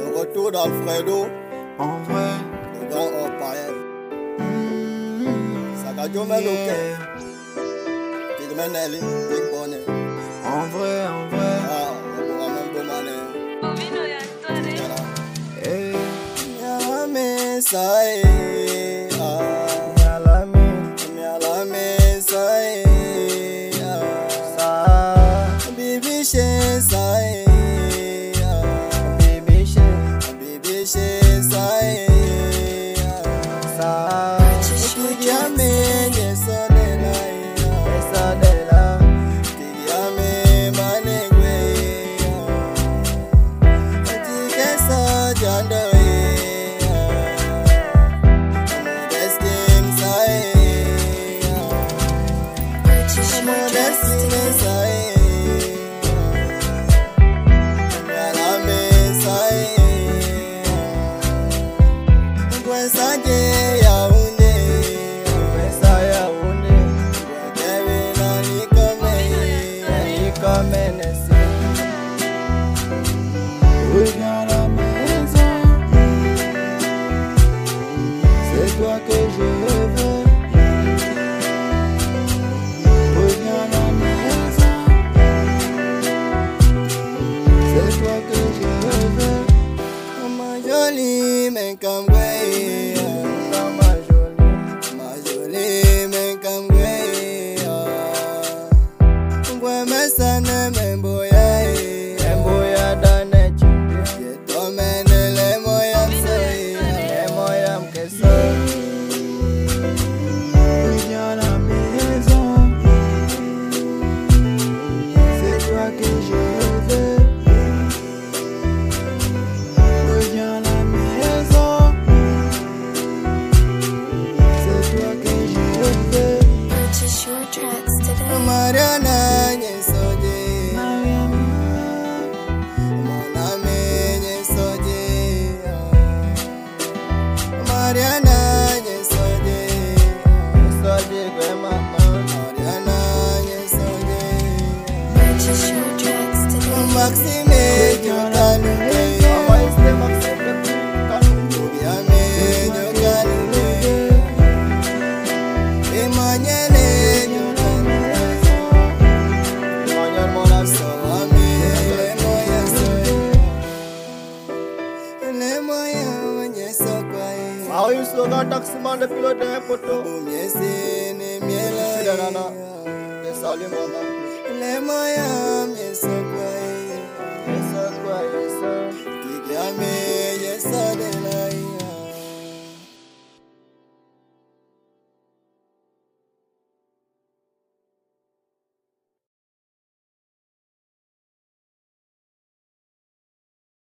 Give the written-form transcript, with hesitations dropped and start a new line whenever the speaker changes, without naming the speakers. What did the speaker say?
retour d'Alfredo,
En vrai,
le grand Opael. Sakajo Meloke, Tigmenelli, Big Bonnet.
en vrai,
Ah, on va même demander. Voilà.
eh,
Yala mesa,
yala mi,
yala mesa,
sa,
Bibi she sa,
baby shit,
Bibi she sa,
sa,
Tigia me yeso de la,
esa de la,
Tigia me manegwe, Tigia sa jando.
esa ya une, comme NSC. Reviens à la maison, c'est toi que je veux. Reviens à la maison, c'est toi que je veux.
Ma jolie, mais comme way.
Dans ma jolie,
Ma jolie, mais comme way. Ouais, mais ça ne m'emboya.
emboya dane chindi,
Je t'emmène les moyens de
emoya mkesa. Reviens à la maison, c'est toi que je veux. Reviens à la maison, c'est toi que je veux.
Purchase your tracks today.
Mariana, Yesoje. Mon ami, Yesoje. Mariana, Yesoje.
Sois maman,
Mariana, Yesoje.
Purchase your tracks today.
Maxime, Jokaluke.
maman este Maxime Kanu.
Tobiame, Jokaluke. Emmanuel, Jokaluke.
Emmanuel mon ami,
Soami, les moyens les moyens, Yesokwae.
Marius Logan taximan de pilote d'un poteau.
Miesi, ne miela.
Sidanana, je salue maman.
Les moyens, Yesokwae.
Yes, quoi, yes,
Kikiame, Yesadela.